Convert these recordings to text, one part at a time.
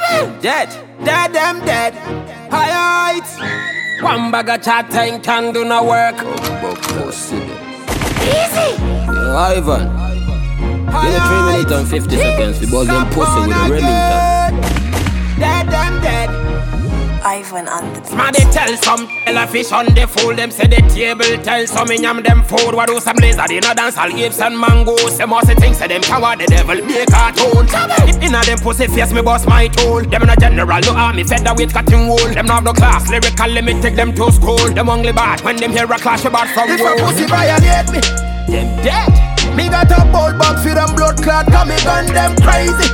Dead, dead, them dead. High heights. One bag of chat and can do no work. Easy. Yo, Ivan. Give me 3 minutes and 50 seconds. We buzz them pussy with a Remington. Dead, them dead. Ivan on the beat. Smaddy tell some fish on the fool. Them say the table tell some yam them food. What do some blizzard in a dance? All apes and mangoes. Them must think say them power the devil be a cartoon. Inna them pussy face me boss my tool. Them in a general no army featherweight cutting wool. Them not have no class lyrical me take them to school. Them only bad when them hear a clash about from If war. a pussy violate me, Them dead. me got a bold box for them blood clot. Come me gun them crazy.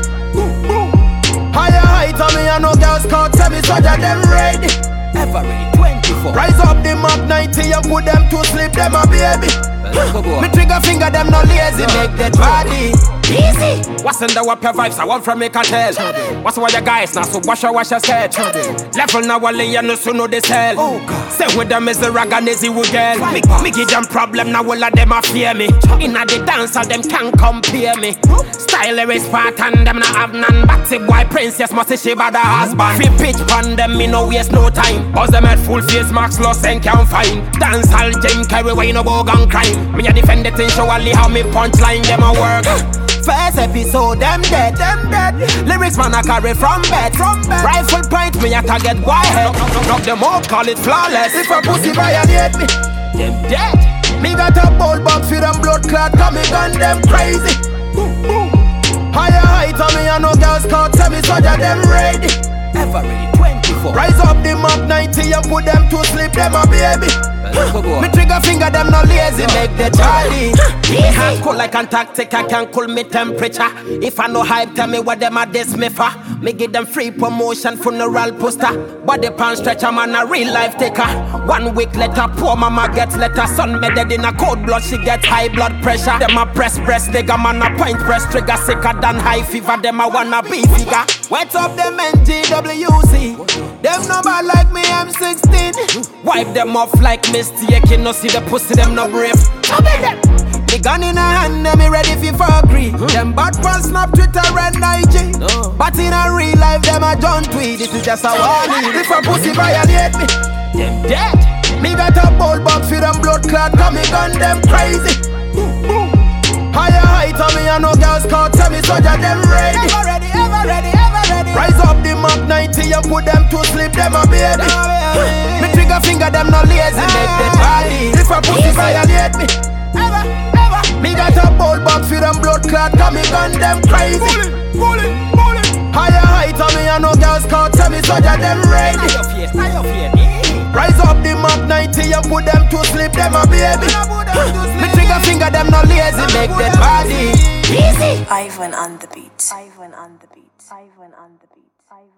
Higher height on me and no girls can't tell me so that them ready. Every 24. Rise up the Mach 90 and put them to sleep, them a baby. Me trigger finger them no lazy, make that body easy. What's in the wap your vibes? I want from me cartel. What's why your guys now? So wash your head. Level now, while you know so know this hell. Say with them is the rag and easy with girl. Me give them problem now, all of them a fear me. Inna the dance, all them can't compare me. Style is part and them not have none. Batsy boy princess must say she bad a husband. Free pitch pan them, me no waste no time. Buzz them at full face, max loss and can't find. Dance all Jim carry away no bogan crime. Me a defend the thing, show only how me punchline them a work. First episode, them dead, them dead. Lyrics man I carry from bed. Rifle point me a target boy head. Knock them out, call it flawless. If a pussy violate me, Them dead. me got a bold box for them blood clot. Come me gun them crazy. Higher height on me and no girls can't tell me so that them ready. Every 24. Rise up the Mach 90 and put them to sleep, them a baby. Me trigger finger them no lazy, make the Charlie. Me hand cool like Antarctica, can cool me temperature. If I no hype, tell me what them a diss me for. Me give them free promotion, funeral poster. Body pan stretcher, man a real life taker. 1 week later, poor mama gets letter. Son me dead in a cold blood, she gets high blood pressure. Them a press nigga, man a point press trigger. Sicker than high fever, them a wanna be figure. Wet up them NGWC. Them no bad like me, I'm 16. Wipe them off like mistake, you no see the pussy, them no brave. The gun in a hand, them me ready for agree. Them bad for Snap, Twitter, and IG. But in a real life, them a John Tweed. This is just a warning. If a pussy violate me, Them dead. me got a bold box for them blood clot. Come me gun them crazy. Higher height on me and no girls can't tell me so that them ready. Ever ready, ever ready, ever ready. Rise up the Mach 90 and put them to sleep, them a baby. Me trigger finger them no lazy, make that body. If a pussy violate me, ever, ever. Me got a bold box for them blood clot. Come me gun them crazy. Higher height on me and no girls can't tell me so that them ready. Rise up the Mach 90 and put them to sleep, them a baby. Me trigger finger them no lazy, make that body easy. Ivan on the beat. Ivan on the beat. Ivan on the beat.